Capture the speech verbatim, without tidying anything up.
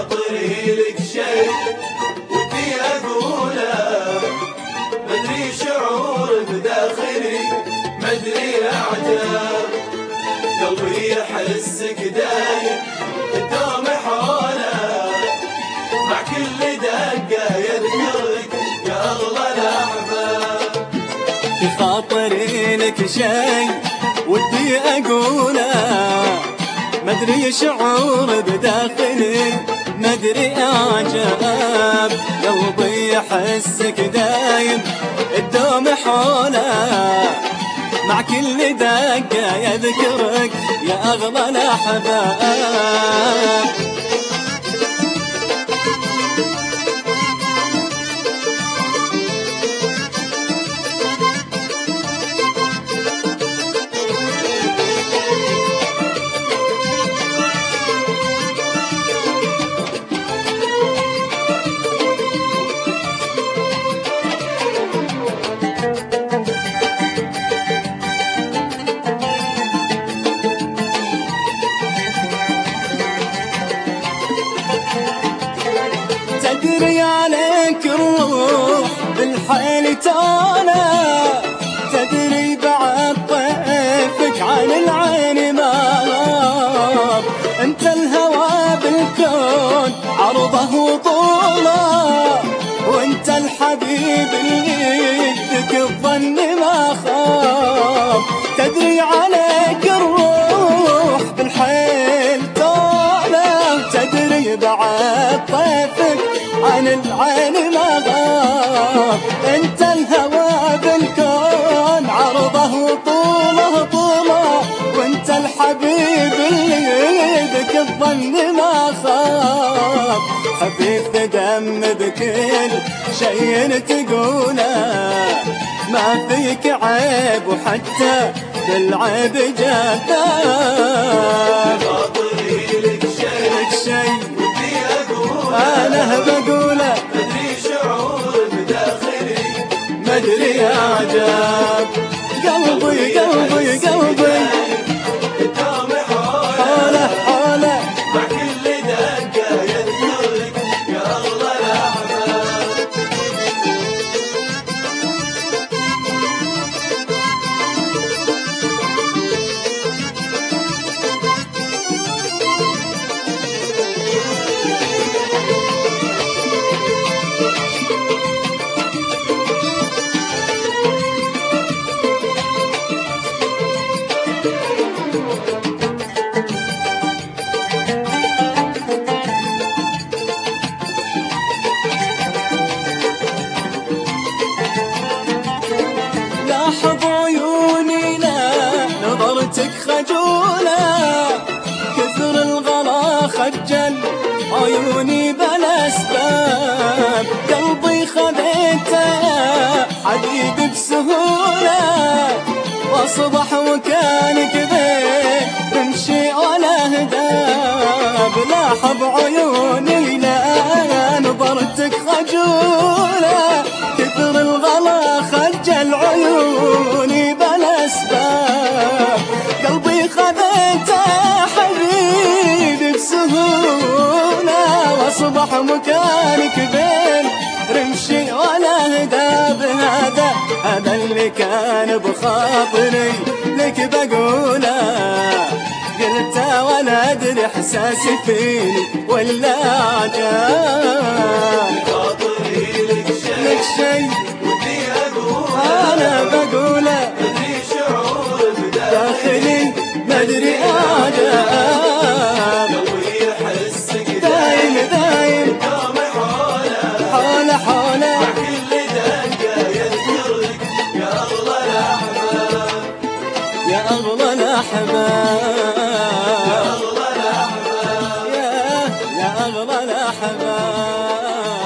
خاطري لك شيء ودي اقوله، مدري شعور بداخلي مدري اعجب، قلبي يحسك دايم الدوم حوله، مع كل دقة يذكرك يا اغلى الاحباب. في خاطري لك شيء ودي اقوله، مدري شعور بداخلي مدري اعجب، قلبي يحسك دايم الدوم حوله، مع كل دقة يذكرك يا اغلى الاحباب. تدري عليك الروح بالحيل تانا، تدري بعد طيفك عن العين ما غاب، انت الهوى بالكون عرضه وطوله، وانت الحبيب اللي يدك الظن ما خاب. تدري عليك الروح بالحيل تانا، تدري بعد طيفك عن العين ما غاب، انت الهوى بالكون عرضه طوله طوله، وانت الحبيب اللي يدك الظن ما خاب. خفيف دم بكل شيء تقوله، ما فيك عيب وحتى بالعيب جذاب. خاطري لك شيء لك شيء ودي اقوله، انا بقوله، مدري شعور بداخلي مدري اعجب، قلبي قلبي قلبي الدوم حوله، حوله حوله، مع كل دقة يذكرك يا اغلى الاحباب. لاحظ عيوني لا نظرتك خجولة، كثر الغلا خجل عيوني بلا اسباب، قلبي خذيته يا حبيبي بسهولة، واصبح وكانك بين تمشي ولا هداب. لاحظ عيوني لا نظرتك خجولة، كثر الغلا خجل عيوني بلا اسباب، قلبي خذيته حبيبي بسهولة، واصبح مكانك بين رمشي ولا هداب. هذا هذا اللي كان بخاطري لك بقوله، قلته ولا ادري احساسي فيني ولا عجاب. خاطري لك شيء لك شيء ودي اقوله، انا بقوله، مدري شعور داخلي مدري اعجب، قلبي يحسك دايم دايم الدوم حوله، حوله حوله، مع كل دقة يذكرك يا اغلى الاحباب. يا اغلى الاحباب، يا اغلى الاحباب، يا يا اغلى الاحباب.